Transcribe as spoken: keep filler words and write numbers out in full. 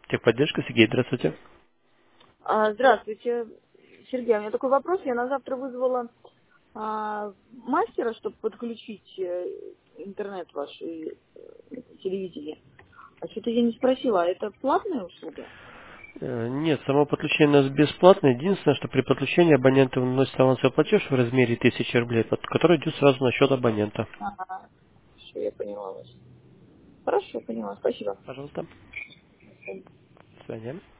Техподдержка, Сергей, здравствуйте. А, Здравствуйте, Сергей. У меня такой вопрос. Я на завтра вызвала а, мастера, чтобы подключить э, интернет ваш и э, телевидение. А что-то я не спросила, а это платная услуга? Э, Нет, само подключение у нас бесплатное. Единственное, что при подключении абоненту вносит авансовый платеж в размере тысячи рублей, под- который идет сразу на счет абонента. Ага, все, я поняла вас. Хорошо, поняла. Спасибо. Пожалуйста. До свидания.